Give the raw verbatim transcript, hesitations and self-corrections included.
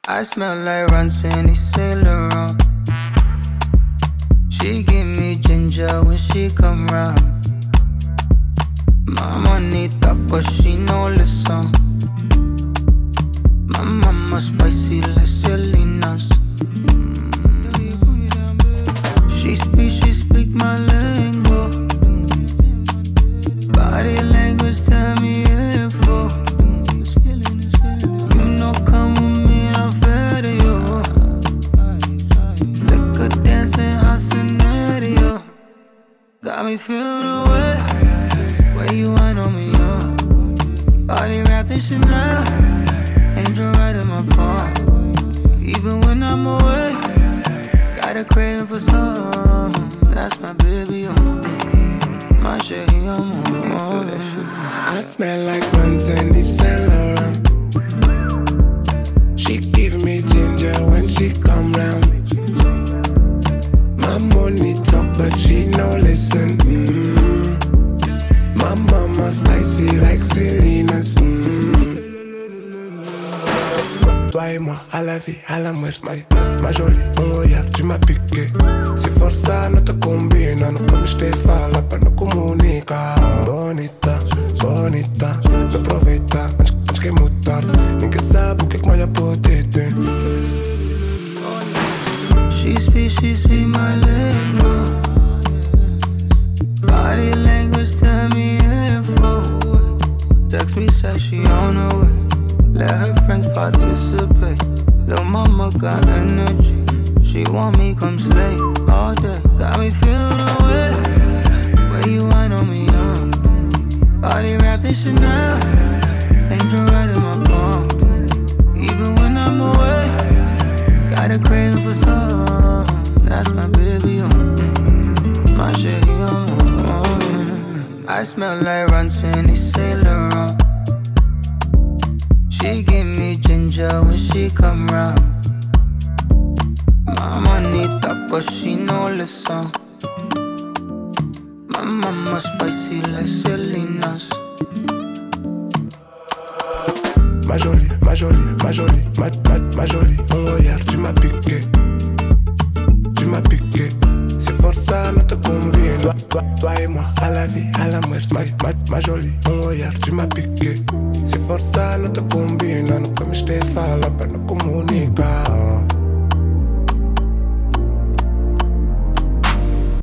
I smell like Rantanny Saint Laurent. She give me ginger when she come round. My money talk but she no listen. My mama spicy like Selena's. She speak, she speak my lingo. Body language tell me info. You know come with me and I'm fair to you. Liquor dancing hot scenario. Got me feeling the way where you wine on me, yo. Body wrapped in Chanel. Angel right in my palm. Even when I'm away, got a craving for some. That's my baby, yo. My shady, I'm on. I smell like Rantanny Saint Laurent. She give me ginger when she come round. My money talk but she no listen. Mm-hmm. My mama spicy like Selena's. Mm-hmm. Toi et moi, à la vie, à la muerte, ma, ma jolie, on regarde, tu m'as piqué. Si forza non te combina, non come te fa, la per non comunica. Bonita, bonita, me profita, antes que mutar, ninguém sabe o que é que mais pode ter. She speak, she speak my lingo. Body language tell me info. Text me, say she on her way. Let her friends participate. Lil' mama got energy. She want me come slay all day. Got me feeling the way where you wine on me, young. Body wrapped in Chanel. Angel right in my palm. Even when I'm away, got a craving for some. That's my baby, young. My shady, young. I smell like Rantanny Saint Laurent. She give me ginger when she come round. My money talk but she no listen. My mama spicy like Selena's. Ma jolie, ma jolie, ma jolie, ma, ma, ma jolie. On regarde, tu m'as piqué. Tu m'as piqué. Si forza non te combine. Toi, toi, toi et moi, à la vie, à la muerte, ma, ma, ma jolie. On regarde, tu m'as piqué. Se forza non te combina, non come te fa, la per non comunica.